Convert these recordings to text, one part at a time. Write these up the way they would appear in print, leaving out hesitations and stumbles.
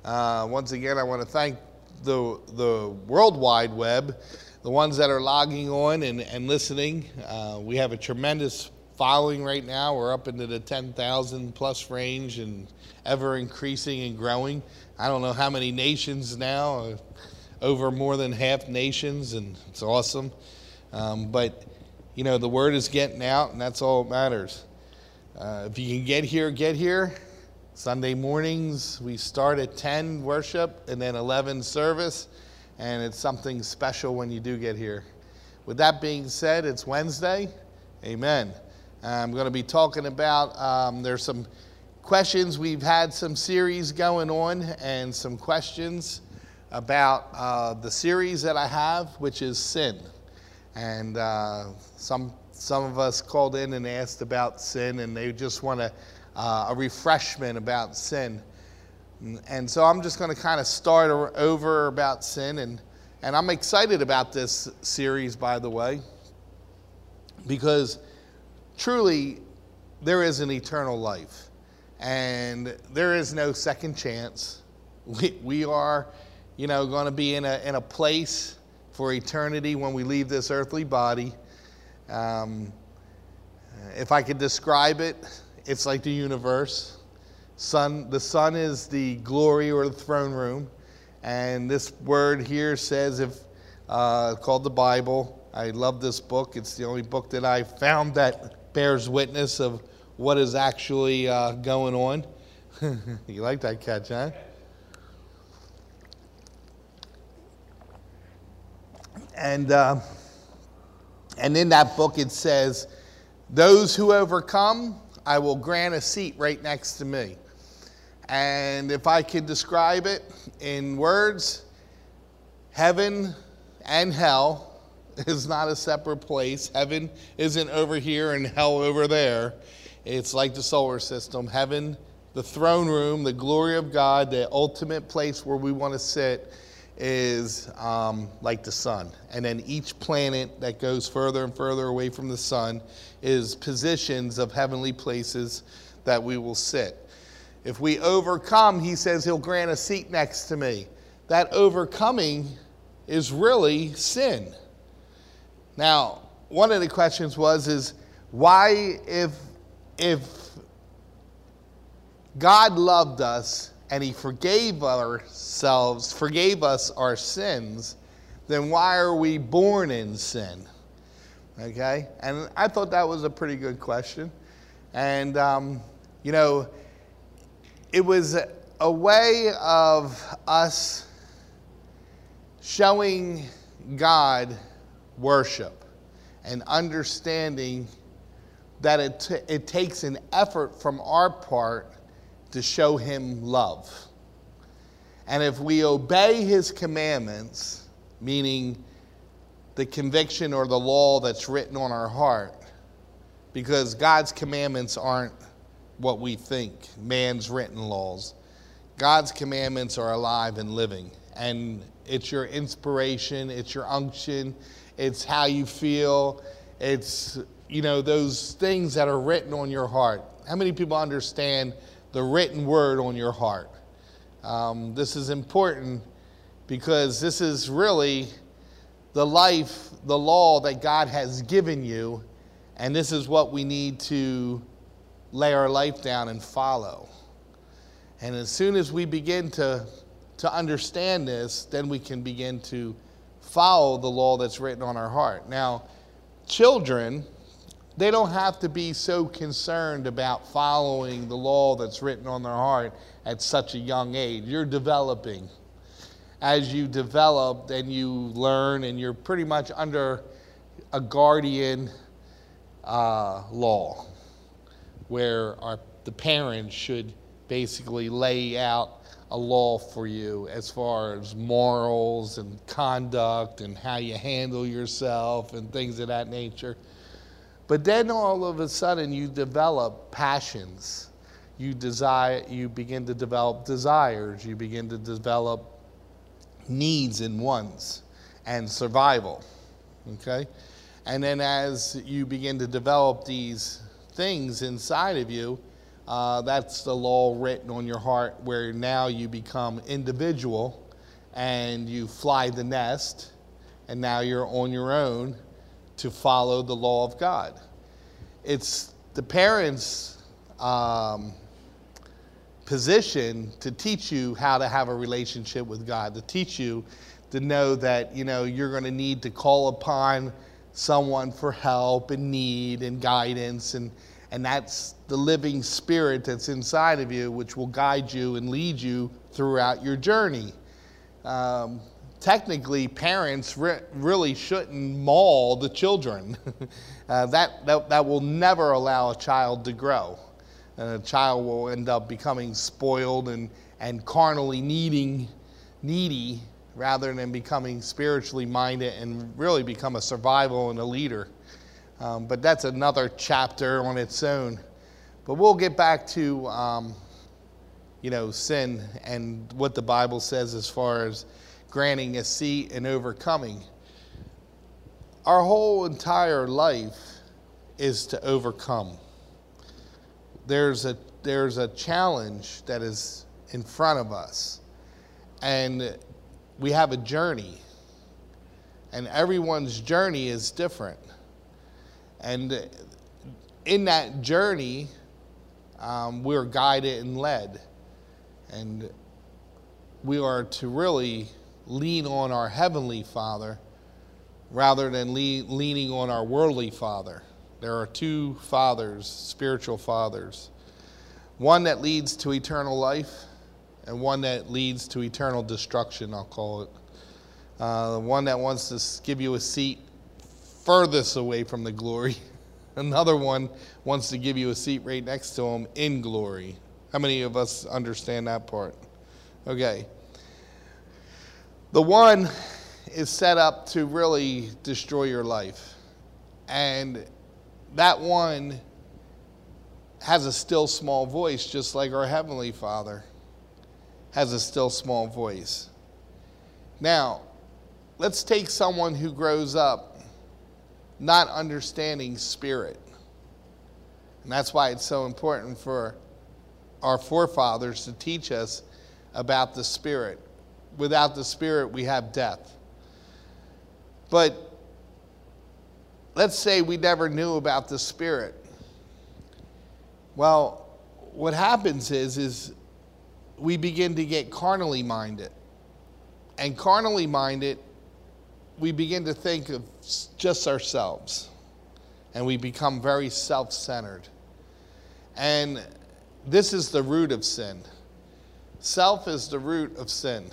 Once again, I want to thank the World Wide Web, the ones that are logging on and listening. We have a tremendous following right now. We're up into the 10,000 plus range and ever increasing and growing. I don't know how many nations now, over more than half nations, and it's awesome. But, you know, the word is getting out, and that's all that matters. If you can get here. Sunday mornings, we start at 10 worship and then 11 service, and it's something special when you do get here. With that being said, it's Wednesday. Amen. I'm going to be talking about, there's some questions. We've had some series going on and some questions about the series that I have, which is sin. And some of us called in and asked about sin, and they just want a refreshment about sin. And so I'm just going to kind of start over about sin. And I'm excited about this series, by the way, because truly there is an eternal life. And there is no second chance. We are, going to be in a place for eternity when we leave this earthly body. If I could describe it, it's like the universe. The sun is the glory or the throne room. And this word here says, called the Bible. I love this book. It's the only book that I found that bears witness of what is actually going on. You like that catch, huh? And in that book it says, those who overcome, I will grant a seat right next to me. And if I could describe it in words, heaven and hell is not a separate place. Heaven isn't over here and hell over there. It's like the solar system. Heaven, the throne room, the glory of God, the ultimate place where we want to sit is like the sun. And then each planet that goes further and further away from the sun is positions of heavenly places that we will sit. If we overcome, he says he'll grant a seat next to me. That overcoming is really sin. Now, one of the questions is why, if God loved us and he forgave us our sins, then why are we born in sin? Okay? And I thought that was a pretty good question. And, it was a way of us showing God worship and understanding that it takes an effort from our part to show him love. And if we obey his commandments, meaning the conviction or the law that's written on our heart, because God's commandments aren't what we think, man's written laws. God's commandments are alive and living. And it's your inspiration, it's your unction, it's how you feel, it's, those things that are written on your heart. How many people understand the written word on your heart? This is important because this is really the life, the law that God has given you, and this is what we need to lay our life down and follow. And as soon as we begin to understand this, then we can begin to follow the law that's written on our heart. Now, children, they don't have to be so concerned about following the law that's written on their heart at such a young age. You're developing. As you develop, then you learn, and you're pretty much under a guardian law, where the parents should basically lay out a law for you as far as morals and conduct and how you handle yourself and things of that nature. But then all of a sudden you develop passions. You begin to develop desires. You begin to develop needs and wants and survival. Okay? And then as you begin to develop these things inside of you, That's the law written on your heart, where now you become individual and you fly the nest, and now you're on your own to follow the law of God. It's the parents' position to teach you how to have a relationship with God, to teach you to know that, you're going to need to call upon someone for help and need and guidance, and that's the living spirit that's inside of you, which will guide you and lead you throughout your journey. Technically, parents really shouldn't maul the children. That will never allow a child to grow. A child will end up becoming spoiled and carnally needy rather than becoming spiritually minded and really become a survival and a leader. But that's another chapter on its own. But we'll get back to sin and what the Bible says as far as granting a seat and overcoming. Our whole entire life is to overcome. There's a challenge that is in front of us, and we have a journey, and everyone's journey is different. And in that journey, we're guided and led, and we are to really lean on our Heavenly Father rather than leaning on our worldly father. There are two fathers, spiritual fathers. One that leads to eternal life and one that leads to eternal destruction, I'll call it. The one that wants to give you a seat furthest away from the glory. Another one wants to give you a seat right next to him in glory. How many of us understand that part? Okay. The one is set up to really destroy your life. And that one has a still small voice, just like our Heavenly Father has a still small voice. Now, let's take someone who grows up not understanding spirit. And that's why it's so important for our forefathers to teach us about the spirit. Without the spirit, we have death. But let's say we never knew about the spirit. Well, what happens is we begin to get carnally minded. And carnally minded, we begin to think of just ourselves. And we become very self-centered. And this is the root of sin. Self is the root of sin.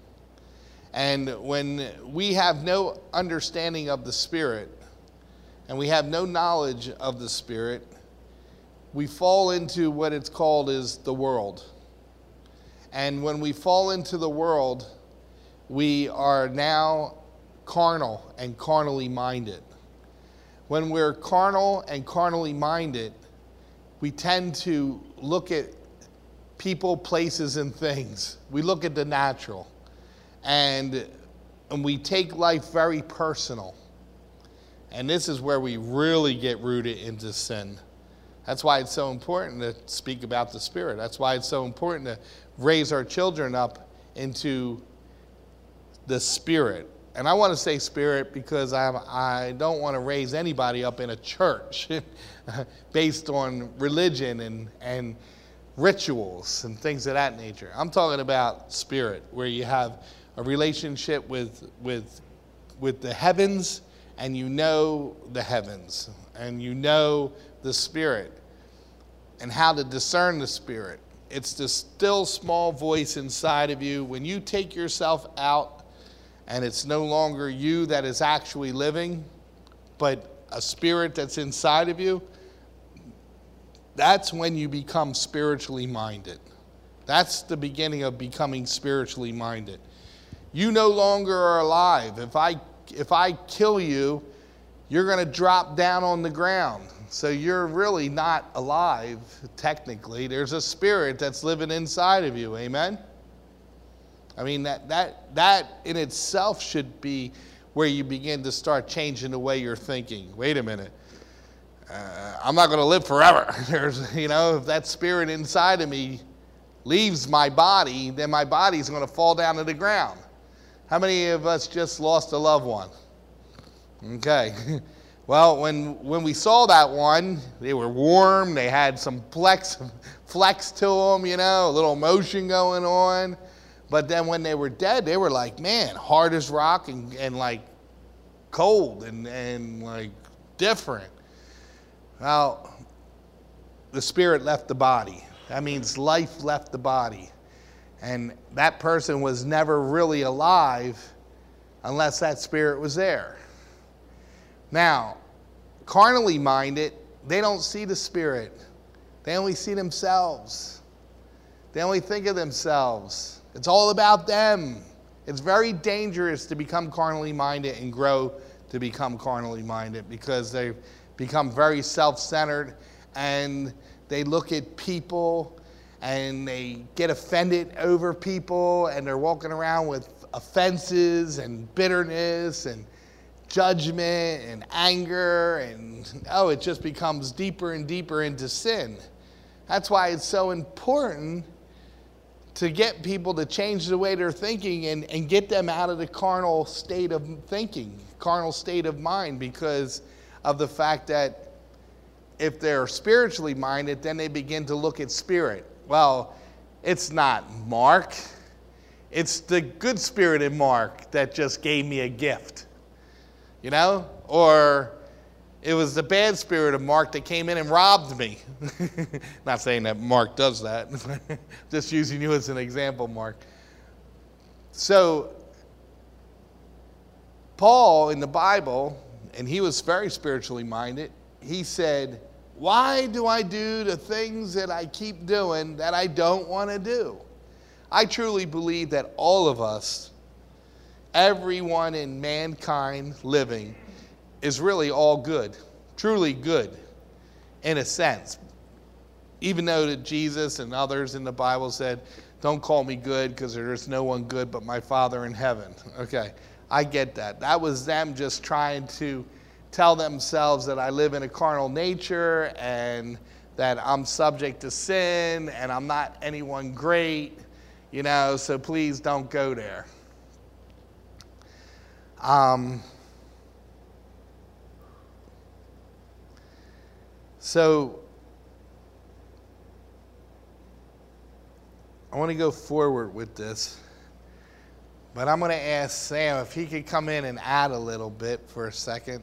And when we have no understanding of the Spirit, and we have no knowledge of the Spirit, we fall into what it's called is the world. And when we fall into the world, we are now carnal and carnally minded. When we're carnal and carnally minded, we tend to look at people, places, and things. We look at the natural. And we take life very personal. And this is where we really get rooted into sin. That's why it's so important to speak about the Spirit. That's why it's so important to raise our children up into the Spirit. And I want to say Spirit because I don't want to raise anybody up in a church based on religion and rituals and things of that nature. I'm talking about Spirit, where you have a relationship with the heavens, and you know the heavens, and you know the Spirit, and how to discern the Spirit. It's the still small voice inside of you. When you take yourself out, and it's no longer you that is actually living, but a spirit that's inside of you, that's when you become spiritually minded. That's the beginning of becoming spiritually minded. You no longer are alive. If I kill you, you're going to drop down on the ground. So you're really not alive, technically. There's a spirit that's living inside of you. Amen? I mean, that in itself should be where you begin to start changing the way you're thinking. Wait a minute. I'm not going to live forever. If that spirit inside of me leaves my body, then my body's going to fall down to the ground. How many of us just lost a loved one? Okay. Well, when we saw that one, they were warm. They had some flex to them, a little motion going on. But then when they were dead, they were like, man, hard as rock and like cold and like different. Well, the spirit left the body. That means life left the body. And that person was never really alive unless that spirit was there. Now, carnally minded, they don't see the spirit. They only see themselves. They only think of themselves. It's all about them. It's very dangerous to become carnally minded and grow to become carnally minded, because they become very self-centered and they look at people and they get offended over people, and they're walking around with offenses and bitterness and judgment and anger, and it just becomes deeper and deeper into sin. That's why it's so important to get people to change the way they're thinking and get them out of the carnal state of thinking, carnal state of mind, because of the fact that if they're spiritually minded, then they begin to look at spirit. Well, it's not Mark. It's the good spirit in Mark that just gave me a gift, or it was the bad spirit of Mark that came in and robbed me. Not saying that Mark does that. Just using you as an example, Mark. So, Paul in the Bible, and he was very spiritually minded, he said, why do I do the things that I keep doing that I don't want to do? I truly believe that all of us, everyone in mankind living, is really all good, truly good, in a sense. Even though that Jesus and others in the Bible said, don't call me good because there's no one good but my Father in heaven. Okay, I get that. That was them just trying to tell themselves that I live in a carnal nature and that I'm subject to sin and I'm not anyone great, so please don't go there. So I want to go forward with this, but I'm going to ask Sam if he could come in and add a little bit for a second.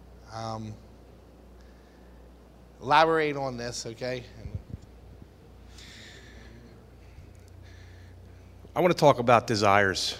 Elaborate on this, okay? I want to talk about desires,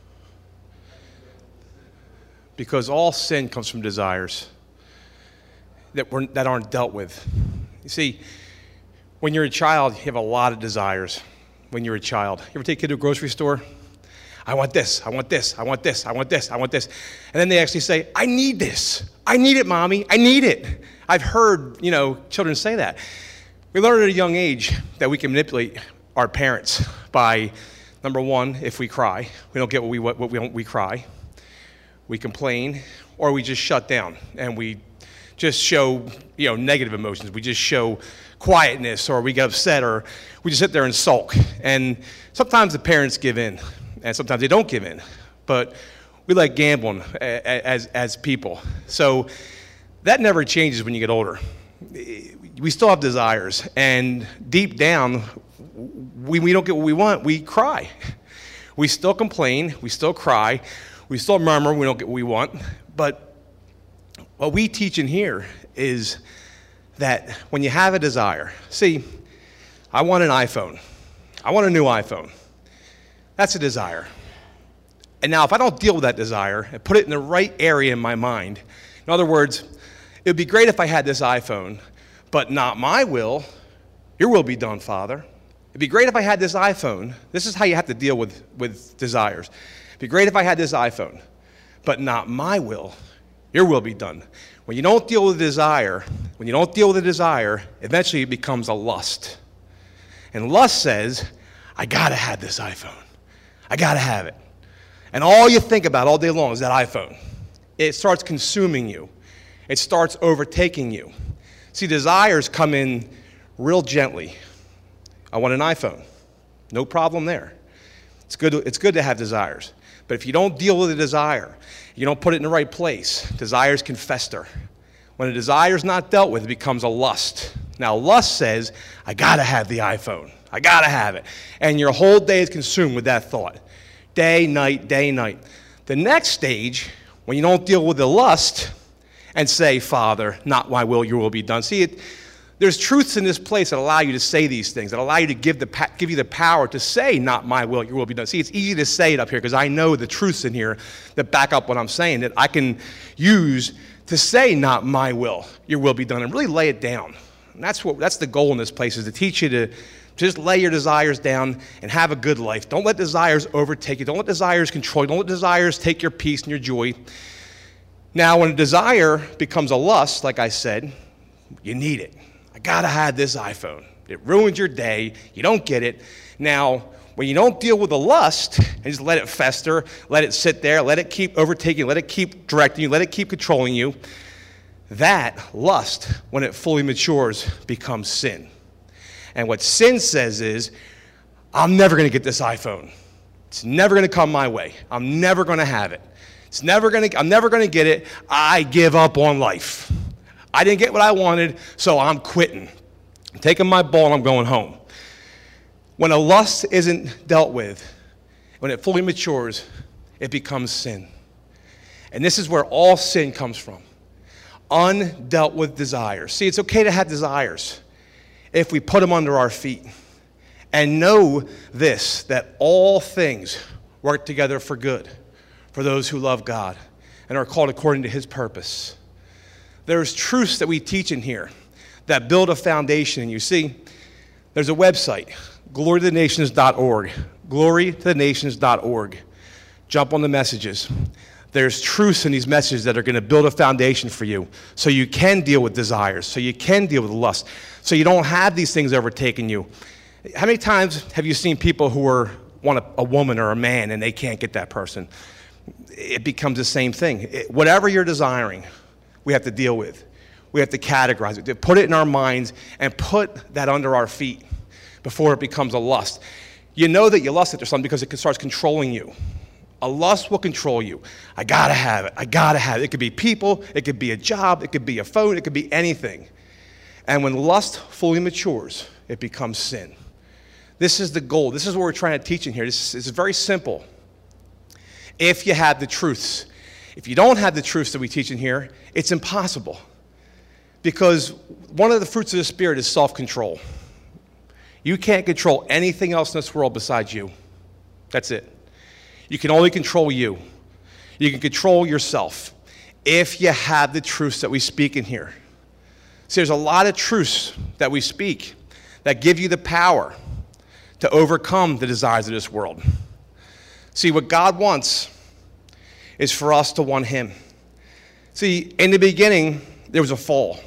because all sin comes from desires that aren't dealt with. You see, when you're a child, you have a lot of desires. When you're a child, you ever take a kid to a grocery store? I want this, I want this, I want this, I want this, I want this. And then they actually say, I need this. I need it, Mommy. I need it. I've heard, children say that. We learn at a young age that we can manipulate our parents by, number one, if we cry. We don't get what we want, we cry. We complain, or we just shut down, and we just show, negative emotions. We just show quietness, or we get upset, or we just sit there and sulk. And sometimes the parents give in, and sometimes they don't give in. But we like gambling as people. So that never changes when you get older. We still have desires, and deep down, we don't get what we want, we cry. We still complain, we still cry, we still murmur, we don't get what we want. But what we teach in here is that when you have a desire, see, I want an iPhone. I want a new iPhone. That's a desire. And now if I don't deal with that desire and put it in the right area in my mind, in other words, it would be great if I had this iPhone, but not my will. Your will be done, Father. It'd be great if I had this iPhone. This is how you have to deal with desires. It'd be great if I had this iPhone, but not my will. Your will be done. When you don't deal with desire, eventually it becomes a lust. And lust says, I gotta have this iPhone. I gotta have it. And all you think about all day long is that iPhone. It starts consuming you. It starts overtaking you. See, desires come in real gently. I want an iPhone. No problem there. It's good to have desires. But if you don't deal with a desire, you don't put it in the right place, desires can fester. When a desire is not dealt with, it becomes a lust. Now, lust says, I got to have the iPhone. I got to have it. And your whole day is consumed with that thought. Day, night, day, night. The next stage, when you don't deal with the lust and say, Father, not my will, your will be done. See, there's truths in this place that allow you to say these things, that allow you to give you the power to say, not my will, your will be done. See, it's easy to say it up here because I know the truths in here that back up what I'm saying, that I can use to say, not my will, your will be done, and really lay it down. And that's the goal in this place, is to teach you to just lay your desires down and have a good life. Don't let desires overtake you. Don't let desires control you. Don't let desires take your peace and your joy. Now, when a desire becomes a lust, like I said, you need it. I gotta have this iPhone. It ruins your day. You don't get it. Now, when you don't deal with the lust and just let it fester, let it sit there, let it keep overtaking you, let it keep directing you, let it keep controlling you, that lust, when it fully matures, becomes sin. And what sin says is, I'm never going to get this iPhone. It's never going to come my way. I'm never going to have it. I'm never going to get it. I give up on life. I didn't get what I wanted, so I'm quitting. I'm taking my ball and I'm going home. When a lust isn't dealt with, when it fully matures, it becomes sin. And this is where all sin comes from. Undealt with desires. See, it's okay to have desires if we put them under our feet. And know this, that all things work together for good for those who love God and are called according to his purpose. There's truths that we teach in here that build a foundation. And you see, there's a website, glorytothenations.org, glorytothenations.org. Jump on the messages. There's truths in these messages that are going to build a foundation for you so you can deal with desires, so you can deal with lust, so you don't have these things overtaking you. How many times have you seen people who want a woman or a man and they can't get that person? It becomes the same thing. Whatever you're desiring, we have to deal with. We have to categorize it, to put it in our minds and put that under our feet before it becomes a lust. You know that you lust after something because it starts controlling you. A lust will control you. I gotta have it. I gotta have it. It could be people. It could be a job. It could be a phone. It could be anything. And when lust fully matures, it becomes sin. This is the goal. This is what we're trying to teach in here. This is very simple. If you have the truths. If you don't have the truths that we teach in here, it's impossible. Because one of the fruits of the Spirit is self-control. You can't control anything else in this world besides you. That's it. You can only control you. You can control yourself if you have the truths that we speak in here. See, there's a lot of truths that we speak that give you the power to overcome the desires of this world. See, what God wants is for us to want him. See, in the beginning, there was a fall.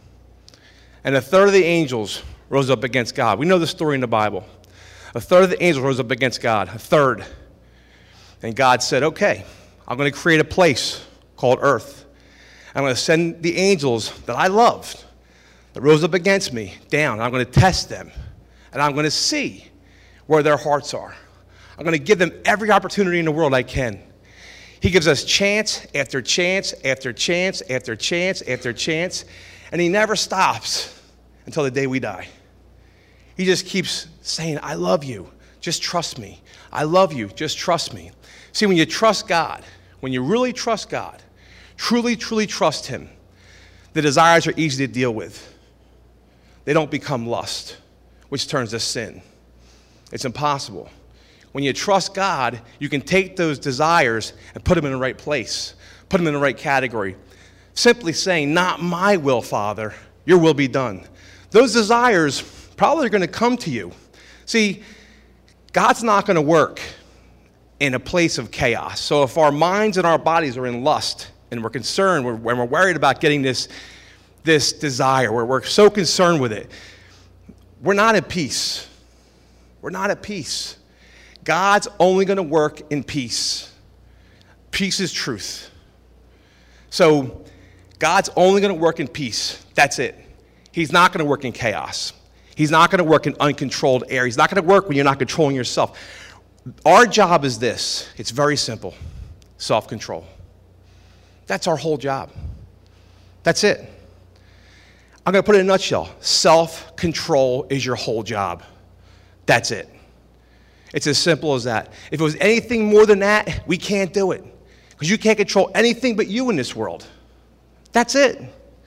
And a third of the angels rose up against God. We know the story in the Bible. A third of the angels rose up against God. A third. And God said, okay, I'm going to create a place called earth. I'm going to send the angels that I loved, that rose up against me, down. I'm going to test them. And I'm going to see where their hearts are. I'm going to give them every opportunity in the world I can. He gives us chance after chance after chance after chance after chance. And he never stops until the day we die. He just keeps saying, I love you. Just trust me. I love you. Just trust me. See, when you trust God, when you really trust God, truly, truly trust him, the desires are easy to deal with. They don't become lust, which turns to sin. It's impossible. When you trust God, you can take those desires and put them in the right place, put them in the right category. Simply saying, not my will, Father, your will be done. Those desires probably are going to come to you. See, God's not going to work in a place of chaos. So if our minds and our bodies are in lust and we're concerned, when we're worried about getting this desire, where we're so concerned with it, we're not at peace. We're not at peace. God's only going to work in peace. Peace is truth. So God's only going to work in peace. That's it. He's not going to work in chaos. He's not going to work in uncontrolled air. He's not going to work when you're not controlling yourself. Our job is this. It's very simple. Self-control. That's our whole job. That's it. I'm going to put it in a nutshell. Self-control is your whole job. That's it. It's as simple as that. If it was anything more than that, we can't do it. Because you can't control anything but you in this world. That's it.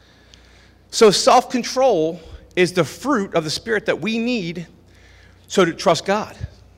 So self-control is the fruit of the Spirit that we need so to trust God.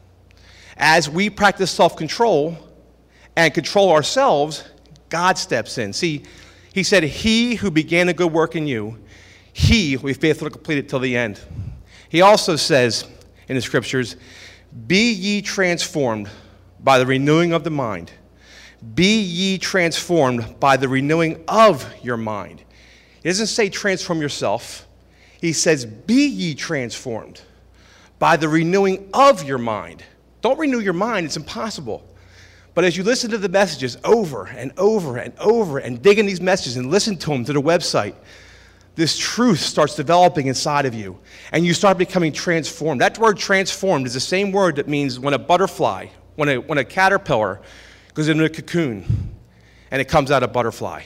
As we practice self-control and control ourselves, God steps in. See, he said, he who began a good work in you, he will be faithful to complete it till the end. He also says in the scriptures, be ye transformed by the renewing of the mind. Be ye transformed by the renewing of your mind. He doesn't say transform yourself. He says, be ye transformed by the renewing of your mind. Don't renew your mind. It's impossible. But as you listen to the messages over and over and over and dig in these messages and listen to them to the website, this truth starts developing inside of you, and you start becoming transformed. That word transformed is the same word that means when a butterfly, when a caterpillar goes into a cocoon, and it comes out a butterfly.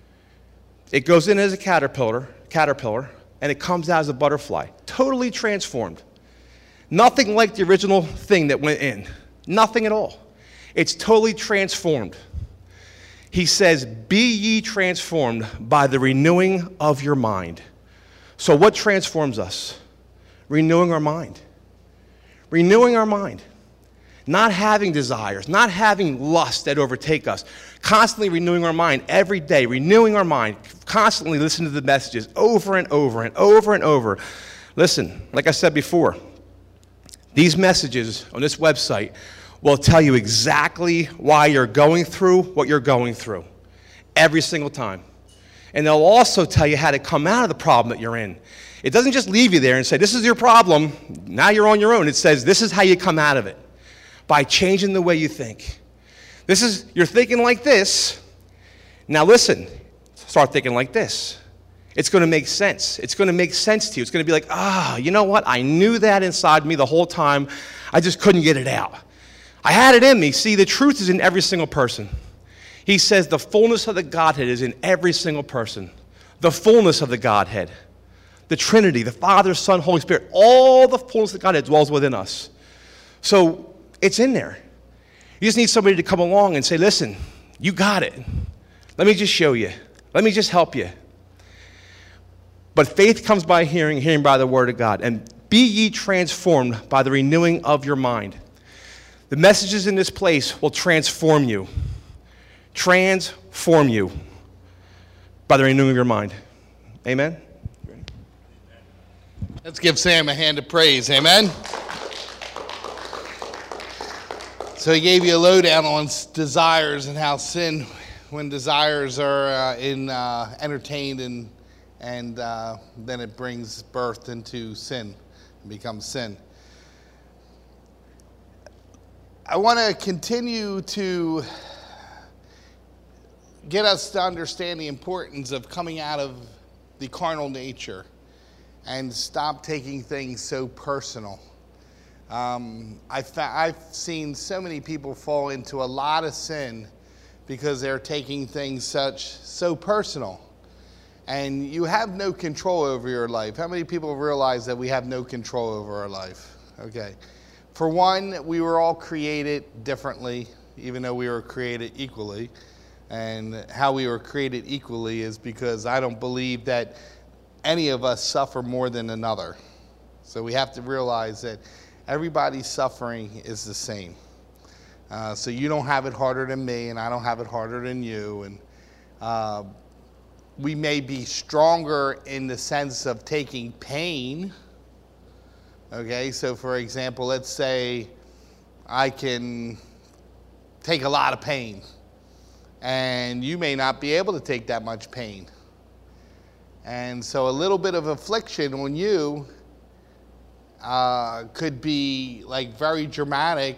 It goes in as a caterpillar, and it comes out as a butterfly. Totally transformed. Nothing like the original thing that went in. Nothing at all. It's totally transformed. He says, be ye transformed by the renewing of your mind. So what transforms us? Renewing our mind. Renewing our mind. Not having desires, not having lust that overtake us. Constantly renewing our mind every day, renewing our mind. Constantly listening to the messages over and over and over and over. Listen, like I said before, these messages on this website will tell you exactly why you're going through what you're going through every single time. And they'll also tell you how to come out of the problem that you're in. It doesn't just leave you there and say, this is your problem, now you're on your own. It says, this is how you come out of it, by changing the way you think. You're thinking like this. Now listen, start thinking like this. It's going to make sense. It's going to make sense to you. It's going to be like, you know what? I knew that inside me the whole time. I just couldn't get it out. I had it in me. See, the truth is in every single person. He says the fullness of the Godhead is in every single person. The fullness of the Godhead. The Trinity, the Father, Son, Holy Spirit. All the fullness of the Godhead dwells within us. So it's in there. You just need somebody to come along and say, listen, you got it. Let me just show you. Let me just help you. But faith comes by hearing, hearing by the word of God. And be ye transformed by the renewing of your mind. The messages in this place will transform you. Transform you by the renewing of your mind. Amen? Let's give Sam a hand of praise. Amen? So he gave you a lowdown on desires and how sin, when desires are entertained and then it brings birth into sin and becomes sin. I want to continue to get us to understand the importance of coming out of the carnal nature and stop taking things so personal. I've seen so many people fall into a lot of sin because they're taking things so personal. And you have no control over your life. How many people realize that we have no control over our life? Okay. For one, we were all created differently, even though we were created equally. And how we were created equally is because I don't believe that any of us suffer more than another. So we have to realize that everybody's suffering is the same. So you don't have it harder than me, and I don't have it harder than you. And we may be stronger in the sense of taking pain. Okay, so for example, let's say I can take a lot of pain, and you may not be able to take that much pain. And so a little bit of affliction on you could be like very dramatic,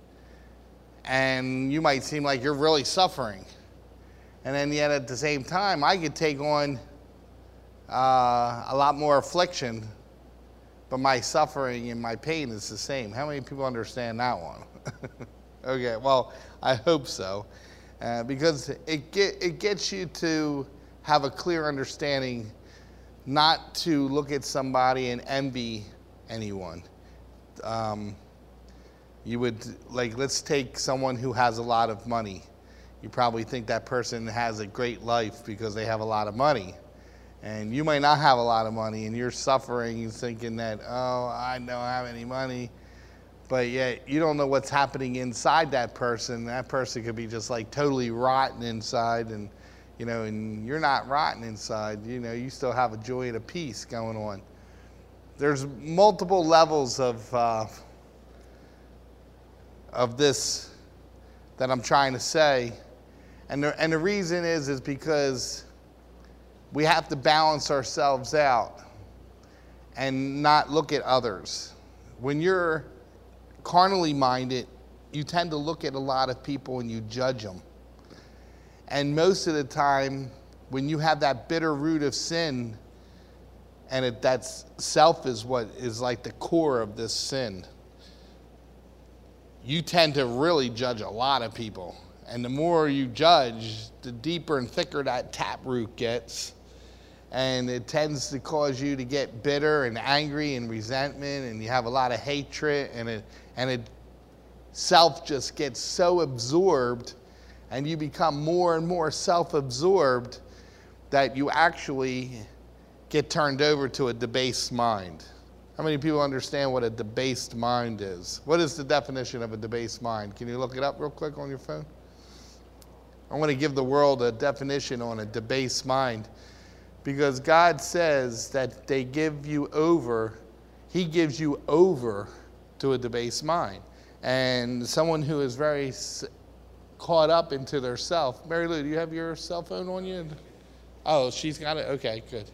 and you might seem like you're really suffering. And then yet at the same time, I could take on a lot more affliction, but my suffering and my pain is the same. How many people understand that one? Okay, well, I hope so, because it gets you to have a clear understanding, not to look at somebody and envy anyone. You would, like, let's take someone who has a lot of money. You probably think that person has a great life because they have a lot of money. And you might not have a lot of money, and you're suffering, you're thinking that, oh, I don't have any money. But yet you don't know what's happening inside that person. That person could be just like totally rotten inside, and and you're not rotten inside. You still have a joy and a peace going on. There's multiple levels of this that I'm trying to say, and the reason is because we have to balance ourselves out and not look at others. When you're carnally minded, you tend to look at a lot of people and you judge them. And most of the time, when you have that bitter root of sin, and that's self is what is like the core of this sin, you tend to really judge a lot of people. And the more you judge, the deeper and thicker that taproot gets. And it tends to cause you to get bitter and angry and resentment, and you have a lot of hatred, and self just gets so absorbed, and you become more and more self-absorbed that you actually get turned over to a debased mind. How many people understand what a debased mind is? What is the definition of a debased mind? Can you look it up real quick on your phone? I want to give the world a definition on a debased mind, because God says that they give you over, he gives you over to a debased mind. And someone who is very caught up into their self. Mary Lou, do you have your cell phone on you? Oh, she's got it? Okay, good.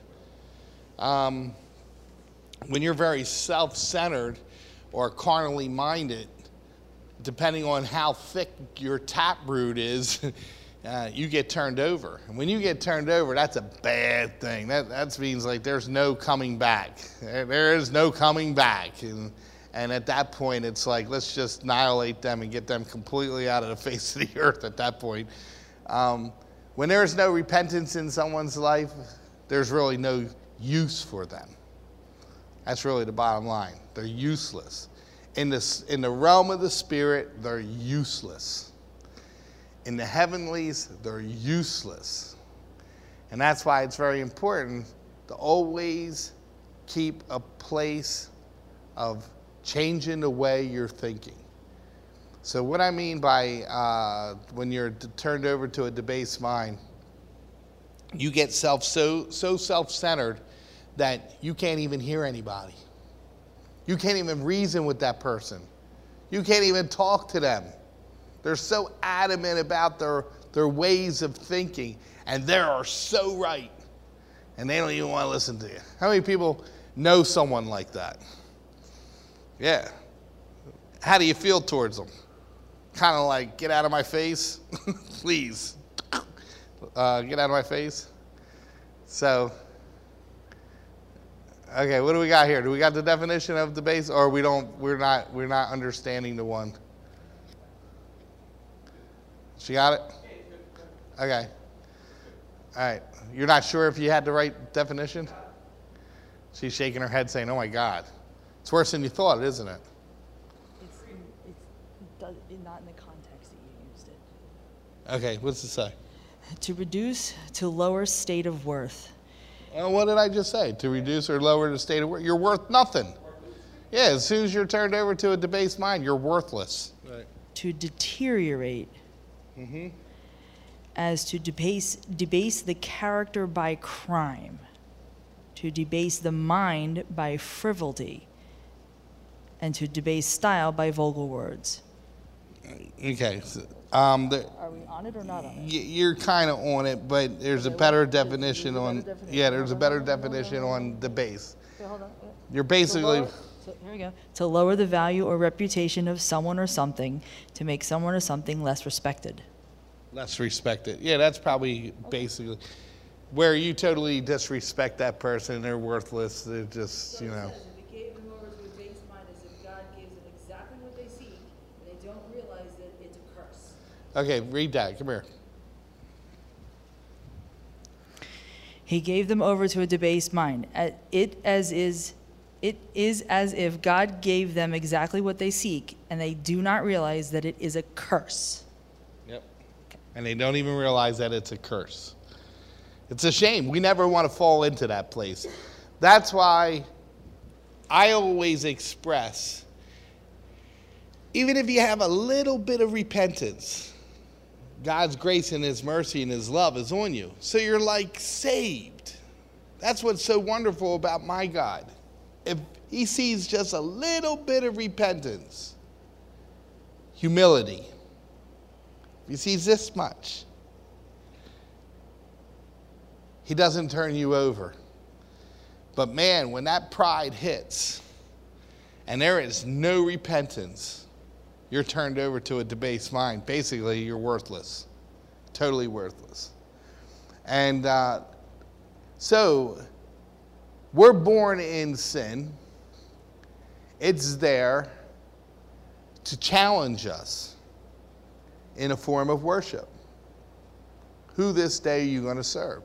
When you're very self-centered or carnally minded, depending on how thick your taproot is, you get turned over. And when you get turned over, that's a bad thing. That means like there's no coming back. There is no coming back. And at that point, it's like, let's just annihilate them and get them completely out of the face of the earth at that point. When there is no repentance in someone's life, there's really no use for them. That's really the bottom line. They're useless. In the realm of the spirit, they're useless. In the heavenlies, they're useless. And that's why it's very important to always keep a place of changing the way you're thinking. So what I mean by when you're turned over to a debased mind, you get so self-centered that you can't even hear anybody. You can't even reason with that person. You can't even talk to them. They're so adamant about their ways of thinking, and they are so right, and they don't even want to listen to you. How many people know someone like that? Yeah. How do you feel towards them? Kind of like, get out of my face, please. Get out of my face. So, okay, what do we got here? Do we got the definition of debased, or we're not understanding the one? She got it? Okay. All right. You're not sure if you had the right definition? She's shaking her head saying, oh my God. It's worse than you thought, isn't it? It's not in the context that you used it. Okay, what's it say? To reduce to lower state of worth. Well, what did I just say? To reduce or lower the state of worth? You're worth nothing. Yeah, as soon as you're turned over to a debased mind, you're worthless. Right. To deteriorate. Mm-hmm. As to debase the character by crime. To debase the mind by frivolity. And to debase style by vulgar words. Okay. Are we on it or not on it? You're kind of on it, but there's a better definition on. Yeah, there's a better definition on debase. Okay, hold on. You're basically. Here we go. To lower the value or reputation of someone or something, to make someone or something less respected. Less respected. Yeah, that's probably basically. where you totally disrespect that person, they're worthless, they're just, So it says, if he gave them over to a base mind as if God gives them exactly what they seek, and they don't realize that it's a curse. Okay, read that. Come here. He gave them over to a debased mind. It is as if God gave them exactly what they seek, and they do not realize that it is a curse. Yep. And they don't even realize that it's a curse. It's a shame. We never want to fall into that place. That's why I always express, even if you have a little bit of repentance, God's grace and his mercy and his love is on you. So you're like saved. That's what's so wonderful about my God. If he sees just a little bit of repentance, humility, if he sees this much, he doesn't turn you over. But man, when that pride hits and there is no repentance, you're turned over to a debased mind. Basically, you're worthless, totally worthless. And so we're born in sin. It's there to challenge us in a form of worship. Who this day are you going to serve?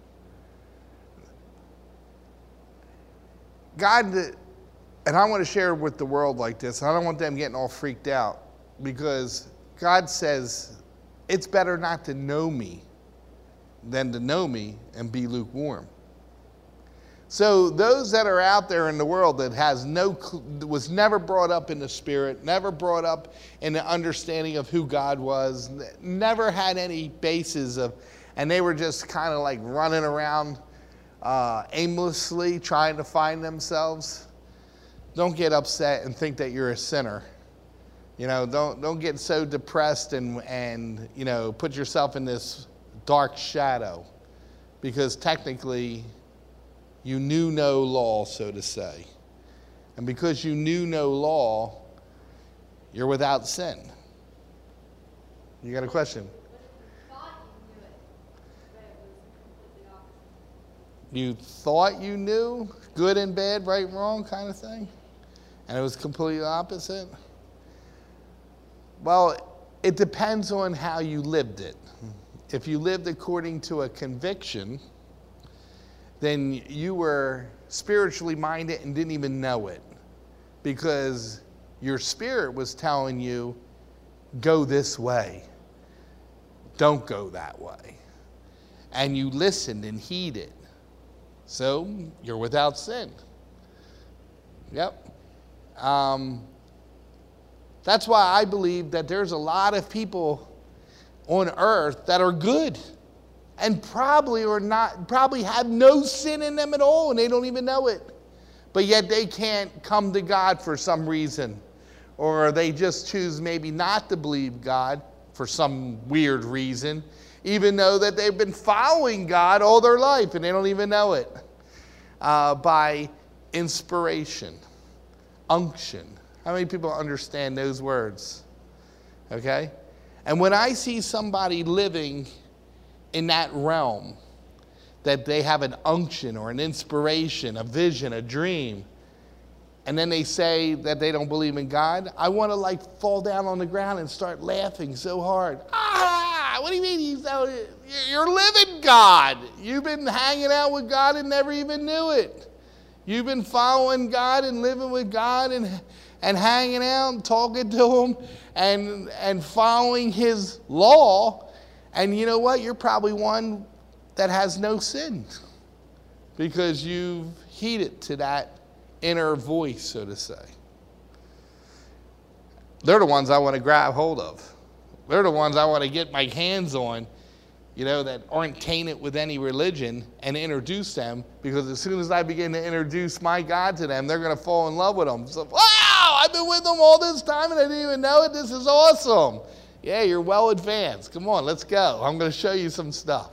God, and I want to share with the world like this. I don't want them getting all freaked out, because God says it's better not to know me than to know me and be lukewarm. So those that are out there in the world that was never brought up in the Spirit, never brought up in the understanding of who God was, never had any basis of, and they were just kind of like running around aimlessly trying to find themselves, don't get upset and think that you're a sinner. You know, don't get so depressed and you know, put yourself in this dark shadow, because technically you knew no law, so to say. And because you knew no law, you're without sin. You got a question? You thought you knew good and bad, right and wrong kind of thing, and it was completely opposite? Well, it depends on how you lived it. If you lived according to a conviction, then you were spiritually minded and didn't even know it, because your spirit was telling you, go this way, don't go that way. And you listened and heeded. So you're without sin. Yep. That's why I believe that there's a lot of people on earth that are good and probably have no sin in them at all, and they don't even know it. But yet they can't come to God for some reason, or they just choose maybe not to believe God for some weird reason, even though that they've been following God all their life and they don't even know it. By inspiration, unction. How many people understand those words? Okay? And when I see somebody living in that realm, that they have an unction or an inspiration, a vision, a dream, and then they say that they don't believe in God, I want to like fall down on the ground and start laughing so hard. Ah, what do you mean? You're living God. You've been hanging out with God and never even knew it. You've been following God and living with God and hanging out and talking to him and following his law. And you know what? You're probably one that has no sin, because you've heeded to that inner voice, so to say. They're the ones I want to grab hold of. They're the ones I want to get my hands on, you know, that aren't tainted with any religion, and introduce them, because as soon as I begin to introduce my God to them, they're going to fall in love with him. So, wow, I've been with them all this time and I didn't even know it. This is awesome. Yeah, you're well advanced. Come on, let's go. I'm going to show you some stuff.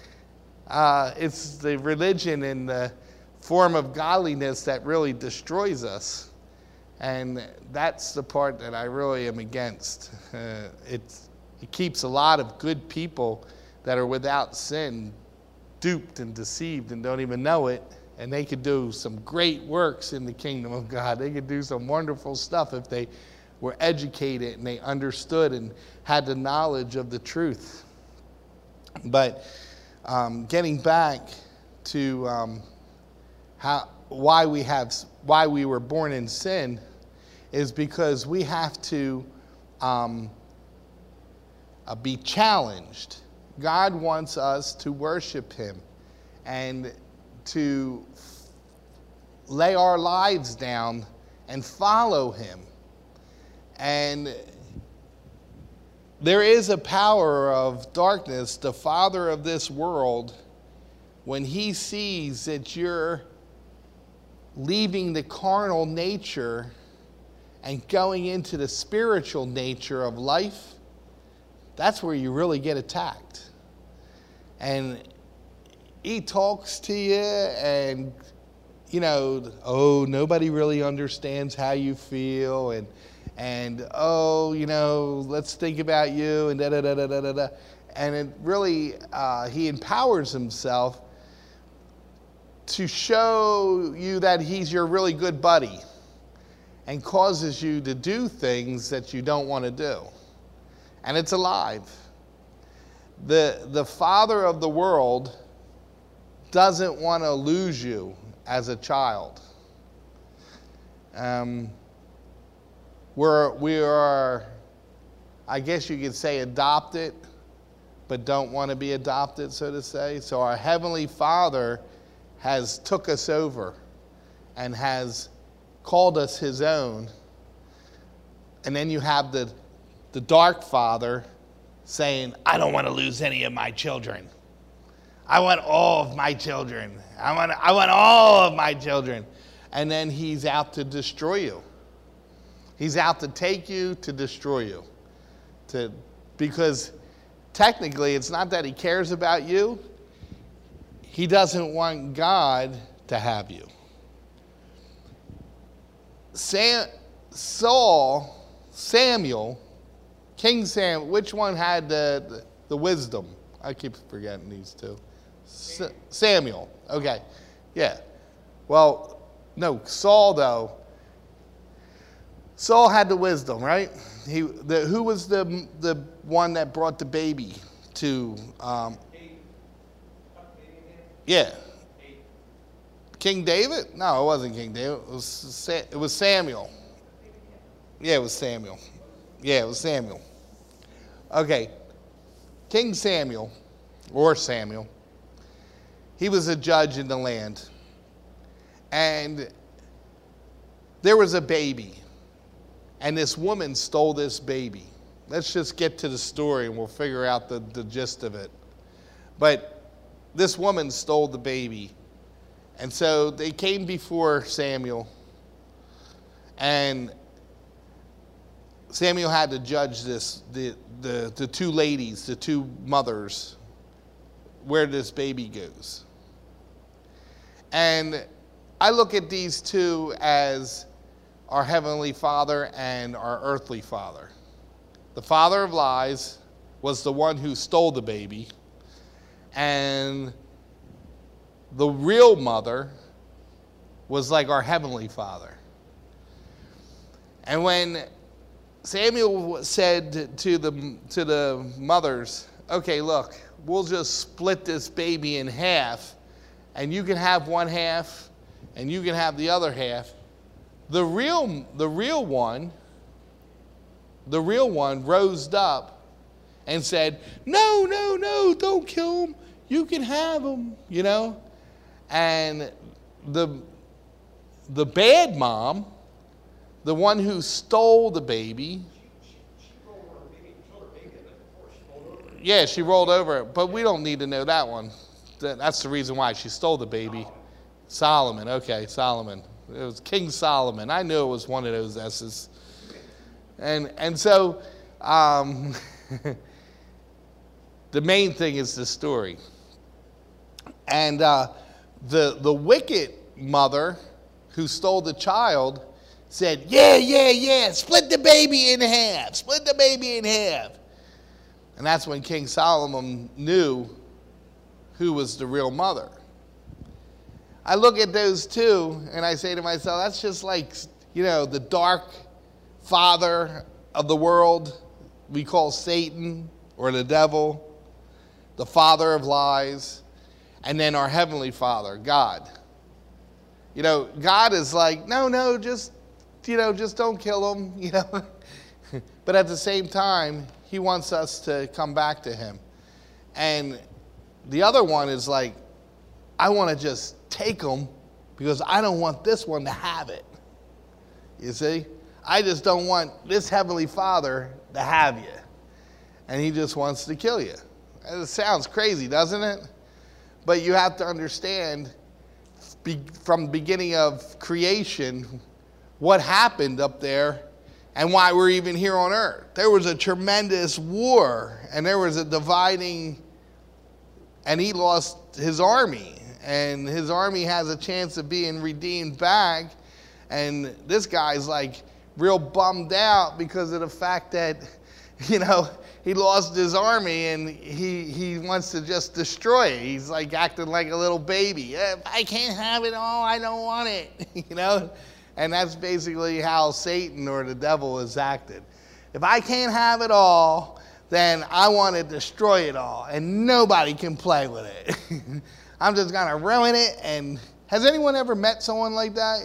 It's the religion and the form of godliness that really destroys us. And that's the part that I really am against. It keeps a lot of good people that are without sin duped and deceived and don't even know it. And they could do some great works in the kingdom of God. They could do some wonderful stuff if they were educated and they understood and had the knowledge of the truth. But getting back to why we were born in sin is because we have to be challenged. God wants us to worship him and to lay our lives down and follow him. And there is a power of darkness, the father of this world, when he sees that you're leaving the carnal nature and going into the spiritual nature of life. That's where you really get attacked. And he talks to you and, oh, nobody really understands how you feel, and oh, let's think about you, and da-da-da-da-da-da. And it really, he empowers himself to show you that he's your really good buddy and causes you to do things that you don't want to do. And it's alive. The father of the world doesn't want to lose you as a child. We are, I guess you could say, adopted, but don't want to be adopted, so to say. So our Heavenly Father has took us over and has called us his own. And then you have the dark father saying, I don't want to lose any of my children. I want all of my children. I want all of my children. And then he's out to destroy you. He's out to take you, to destroy you. Because technically it's not that he cares about you. He doesn't want God to have you. Samuel, King Samuel, which one had the wisdom? I keep forgetting these two. Samuel. Okay. Yeah. Well, no, Saul though. Saul had the wisdom, right? Who was the one that brought the baby to? Yeah. King David? No, it wasn't King David. It was Samuel. Yeah, it was Samuel. Yeah, it was Samuel. Okay. King Samuel, or Samuel, he was a judge in the land. And there was a baby. And this woman stole this baby. Let's just get to the story and we'll figure out the gist of it. But this woman stole the baby. And so they came before Samuel. And Samuel had to judge the two ladies, the two mothers, where this baby goes. And I look at these two as our Heavenly Father and our earthly father. The father of lies was the one who stole the baby, and the real mother was like our Heavenly Father. And when Samuel said to the mothers, okay, look, we'll just split this baby in half, and you can have one half, and you can have the other half. The real one rose up and said, no, don't kill him. You can have him, And the bad mom, the one who stole the baby, yeah, she rolled over it, but we don't need to know that one. That's the reason why she stole the baby. Solomon, okay, Solomon. It was King Solomon. I knew it was one of those S's. And so the main thing is the story. And the wicked mother who stole the child said, yeah, split the baby in half, split the baby in half. And that's when King Solomon knew who was the real mother. I look at those two and I say to myself, that's just like, the dark father of the world we call Satan or the devil, the father of lies, and then our heavenly Father, God. God is like, no, just don't kill him, But at the same time, he wants us to come back to him. And the other one is like, I want to just take them because I don't want this one to have it. You see? I just don't want this heavenly Father to have you. And he just wants to kill you. It sounds crazy, doesn't it? But you have to understand from the beginning of creation what happened up there and why we're even here on earth. There was a tremendous war, and there was a dividing, and he lost his army. And his army has a chance of being redeemed back. And this guy's like real bummed out because of the fact that, he lost his army and he wants to just destroy it. He's like acting like a little baby. If I can't have it all, I don't want it, And that's basically how Satan or the devil is acted. If I can't have it all, then I want to destroy it all and nobody can play with it. I'm just going to ruin it. And has anyone ever met someone like that,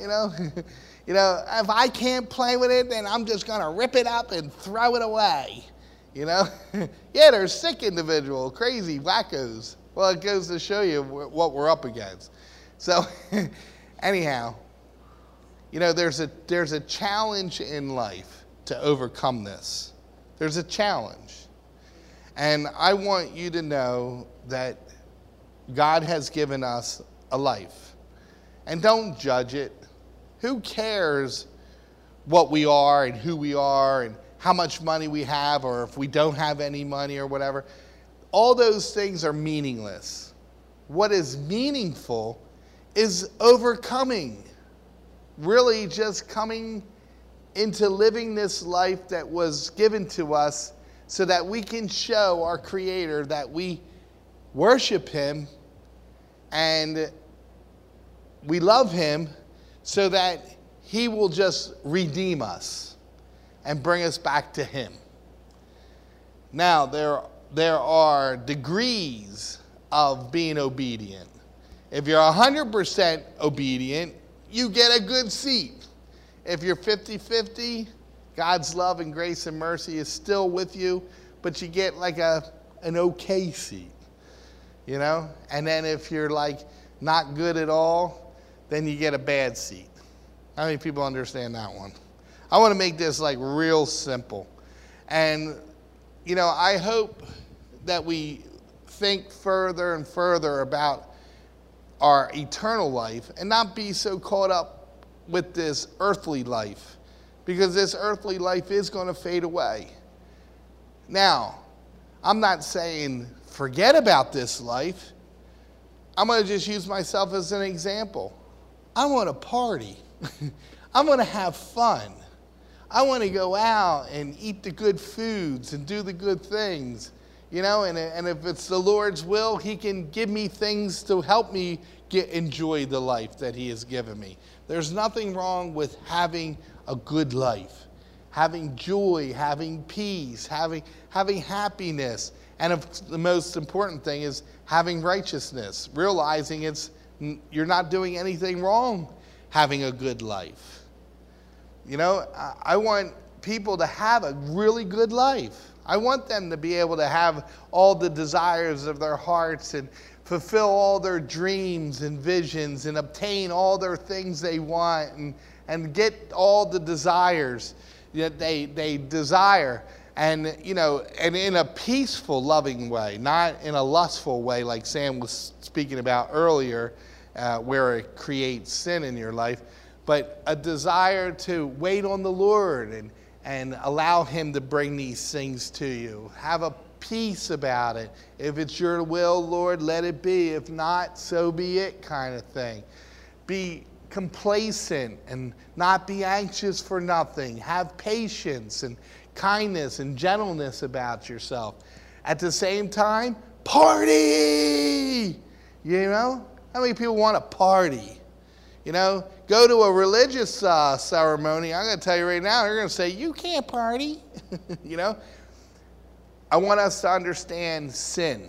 if I can't play with it, then I'm just going to rip it up and throw it away, Yeah, they're sick individual, crazy wackos. Well, it goes to show you what we're up against. So anyhow, there's a challenge in life to overcome this. There's a challenge. And I want you to know that God has given us a life. And don't judge it. Who cares what we are and who we are and how much money we have or if we don't have any money or whatever? All those things are meaningless. What is meaningful is overcoming. Really just coming into living this life that was given to us so that we can show our Creator that we worship him and we love him so that he will just redeem us and bring us back to him. Now, there are degrees of being obedient. If you're 100% obedient, you get a good seat. If you're 50-50, God's love and grace and mercy is still with you, but you get like an okay seat. And then if you're like not good at all, then you get a bad seat. How many people understand that one? I want to make this like real simple. And, I hope that we think further and further about our eternal life and not be so caught up with this earthly life, because this earthly life is going to fade away. Now, I'm not saying forget about this life. I'm going to just use myself as an example. I want to party. I want to have fun. I want to go out and eat the good foods and do the good things. And if it's the Lord's will, he can give me things to help me enjoy the life that he has given me. There's nothing wrong with having a good life, having joy, having peace, having happiness. And the most important thing is having righteousness, realizing you're not doing anything wrong having a good life. I want people to have a really good life. I want them to be able to have all the desires of their hearts and fulfill all their dreams and visions and obtain all their things they want and get all the desires that they desire. And, and in a peaceful, loving way, not in a lustful way like Sam was speaking about earlier, where it creates sin in your life, but a desire to wait on the Lord and allow him to bring these things to you. Have a peace about it. If it's your will, Lord, let it be. If not, so be it, kind of thing. Be complacent and not be anxious for nothing. Have patience and kindness and gentleness about yourself. At the same time, party. You know? How many people want to party? You know? Go to a religious ceremony. I'm going to tell you right now, they're going to say, you can't party. You know? I want us to understand sin.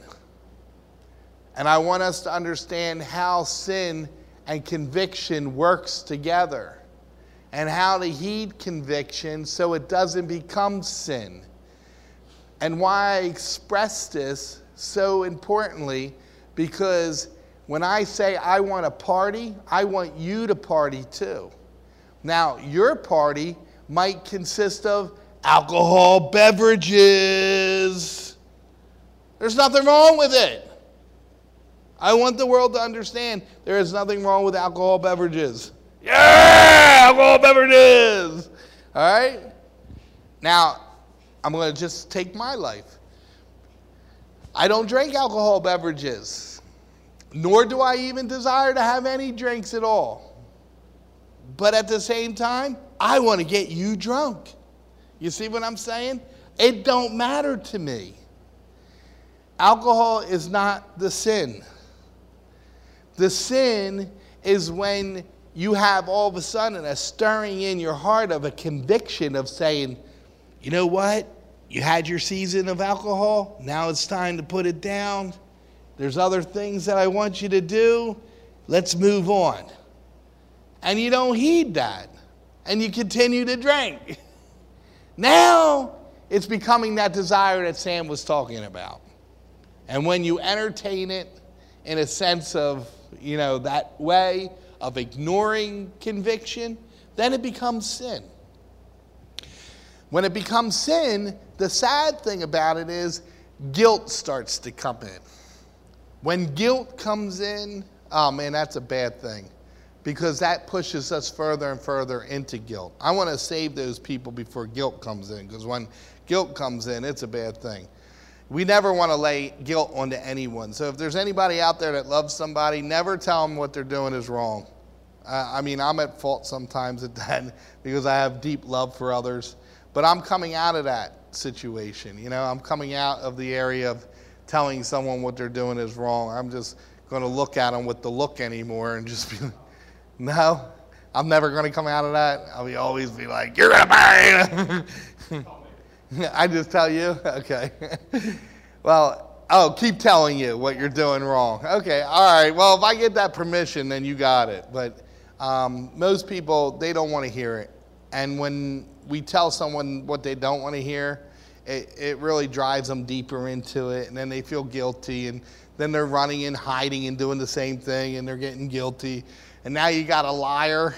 And I want us to understand how sin and conviction works together. And how to heed conviction so it doesn't become sin. And why I express this so importantly, because when I say I want to party, I want you to party too. Now, your party might consist of alcohol beverages. There's nothing wrong with it. I want the world to understand there is nothing wrong with alcohol beverages. Yeah, alcohol beverages. All right? Now, I'm going to just take my life. I don't drink alcohol beverages, nor do I even desire to have any drinks at all. But at the same time, I want to get you drunk. You see what I'm saying? It don't matter to me. Alcohol is not the sin. The sin is when you have all of a sudden a stirring in your heart of a conviction of saying, you know what? You had your season of alcohol. Now it's time to put it down. There's other things that I want you to do. Let's move on. And you don't heed that. And you continue to drink. Now it's becoming that desire that Sam was talking about. And when you entertain it in a sense of, you know, that way of ignoring conviction, then it becomes sin. When it becomes sin, the sad thing about it is guilt starts to come in. When guilt comes in, oh man, that's a bad thing, because that pushes us further and further into guilt. I want to save those people before guilt comes in, because when guilt comes in, it's a bad thing. We never want to lay guilt onto anyone. So if there's anybody out there that loves somebody, never tell them what they're doing is wrong. I mean, I'm at fault sometimes at that because I have deep love for others. But I'm coming out of that situation. You know, I'm coming out of the area of telling someone what they're doing is wrong. I'm just going to look at them with the look anymore and just be like, no, I'm never going to come out of that. I'll always be like, you're going to burn. I just tell you? Okay. Well, keep telling you what you're doing wrong. Okay, all right. Well, if I get that permission, then you got it. But most people, they don't want to hear it. And when we tell someone what they don't want to hear, it really drives them deeper into it. And then they feel guilty. And then they're running and hiding and doing the same thing. And they're getting guilty. And now you got a liar.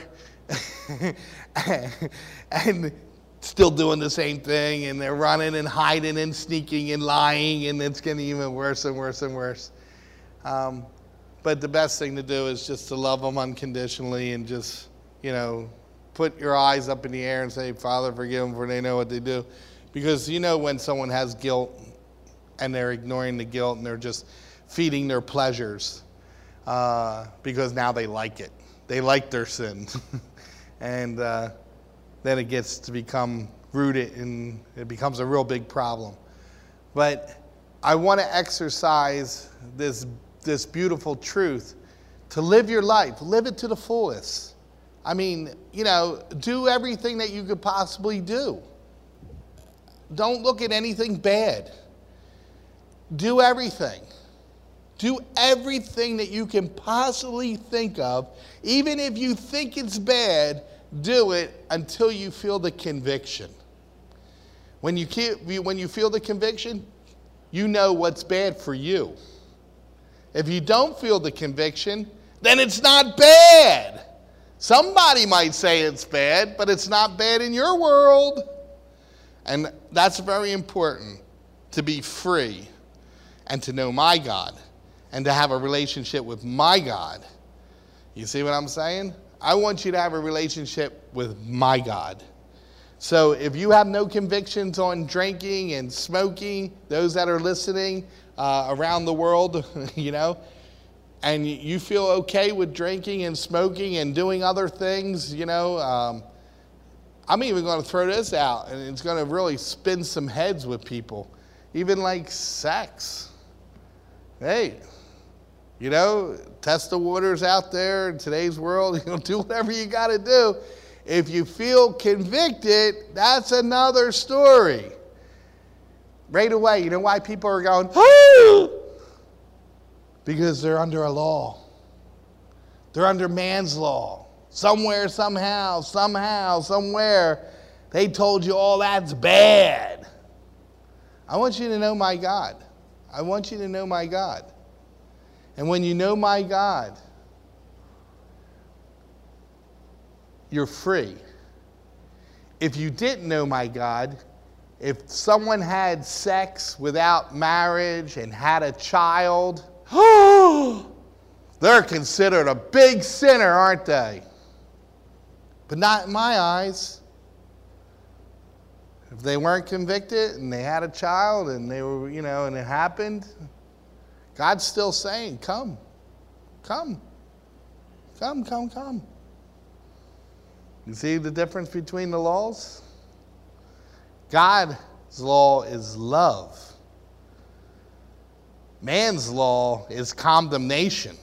and still doing the same thing. And they're running and hiding and sneaking and lying. And it's getting even worse and worse and worse. But the best thing to do is just to love them unconditionally and just, you know, put your eyes up in the air and say, Father, forgive them for they know what they do. Because you know when someone has guilt and they're ignoring the guilt and they're just feeding their pleasures because now they like it. They like their sin. And then it gets to become rooted and it becomes a real big problem. But I want to exercise this beautiful truth to live your life. Live it to the fullest. I mean, you know, do everything that you could possibly do. Don't look at anything bad. Do everything. Do everything that you can possibly think of. Even if you think it's bad, do it until you feel the conviction. When you feel the conviction, you know what's bad for you. If you don't feel the conviction, then it's not bad. Somebody might say it's bad, but it's not bad in your world. And that's very important, to be free and to know my God and to have a relationship with my God. You see what I'm saying? I want you to have a relationship with my God. So if you have no convictions on drinking and smoking, those that are listening around the world, you know, and you feel okay with drinking and smoking and doing other things, you know, I'm even going to throw this out, and it's going to really spin some heads with people. Even like sex. Hey, test the waters out there in today's world. Do whatever you got to do. If you feel convicted, that's another story. Right away, you know why people are going, because they're under a law. They're under man's law. Somewhere, somehow, somewhere, they told you all that's bad. I want you to know my God. I want you to know my God. And when you know my God, you're free. If you didn't know my God, if someone had sex without marriage and had a child, they're considered a big sinner, aren't they? But not in my eyes. If they weren't convicted and they had a child and they were, and it happened, God's still saying, come. You see the difference between the laws? God's law is love. Man's law is condemnation.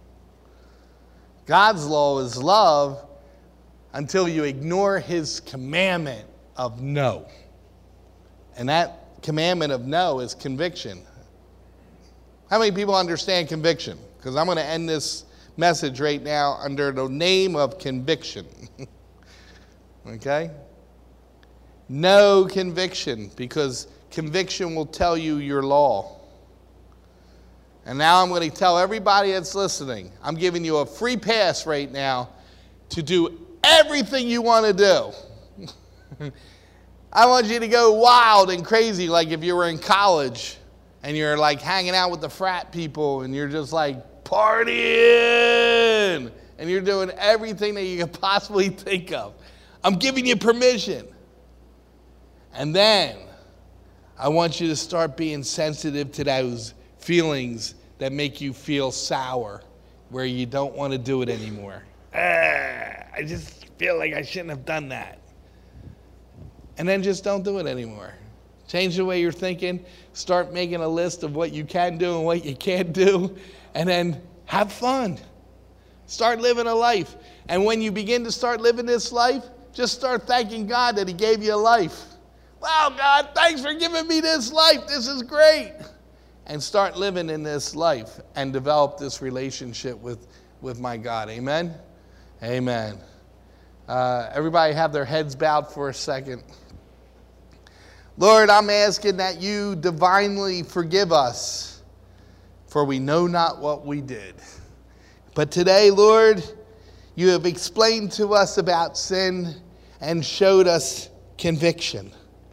God's law is love until you ignore his commandment of no. And that commandment of no is conviction. How many people understand conviction? Because I'm going to end this message right now under the name of conviction. Okay? No conviction, because conviction will tell you your law. And now I'm going to tell everybody that's listening, I'm giving you a free pass right now to do everything you want to do. I want you to go wild and crazy like if you were in college and you're like hanging out with the frat people and you're just like partying and you're doing everything that you could possibly think of. I'm giving you permission. And then I want you to start being sensitive to those feelings that make you feel sour, where you don't want to do it anymore. I just feel like I shouldn't have done that. And then just don't do it anymore. Change the way you're thinking. Start making a list of what you can do and what you can't do. And then have fun. Start living a life. And when you begin to start living this life, just start thanking God that he gave you a life. Wow, God, thanks for giving me this life. This is great. And start living in this life and develop this relationship with my God. Amen? Amen. Everybody have their heads bowed for a second. Lord, I'm asking that you divinely forgive us, for we know not what we did. But today, Lord, you have explained to us about sin and showed us conviction.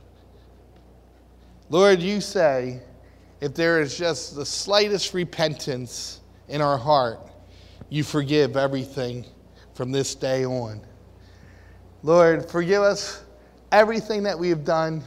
Lord, you say, if there is just the slightest repentance in our heart, you forgive everything from this day on. Lord, forgive us everything that we have done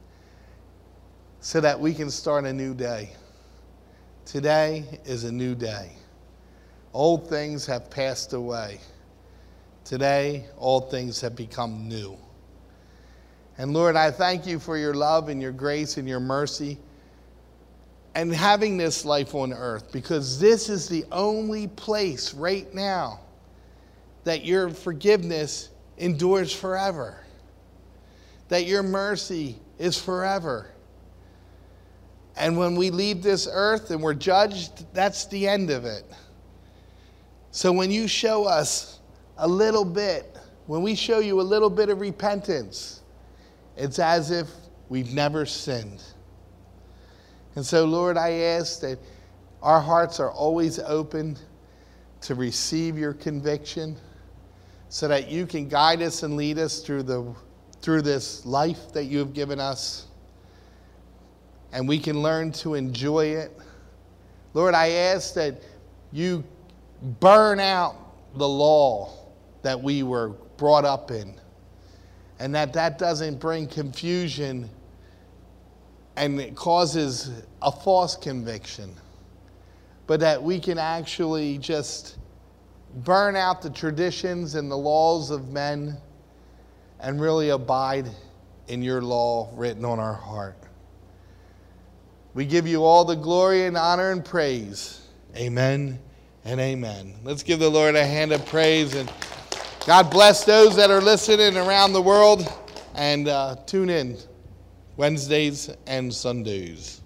so that we can start a new day. Today is a new day. Old things have passed away. Today, all things have become new. And Lord, I thank you for your love and your grace and your mercy and having this life on earth, because this is the only place right now that your forgiveness endures forever, that your mercy is forever. And when we leave this earth and we're judged, that's the end of it. So when you show us a little bit, when we show you a little bit of repentance, it's as if we've never sinned. And so, Lord, I ask that our hearts are always open to receive your conviction so that you can guide us and lead us through this life that you have given us, and we can learn to enjoy it. Lord, I ask that you burn out the law that we were brought up in, and that doesn't bring confusion and it causes a false conviction, but that we can actually just burn out the traditions and the laws of men and really abide in your law written on our heart. We give you all the glory and honor and praise. Amen and amen. Let's give the Lord a hand of praise. And God bless those that are listening around the world. And tune in Wednesdays and Sundays.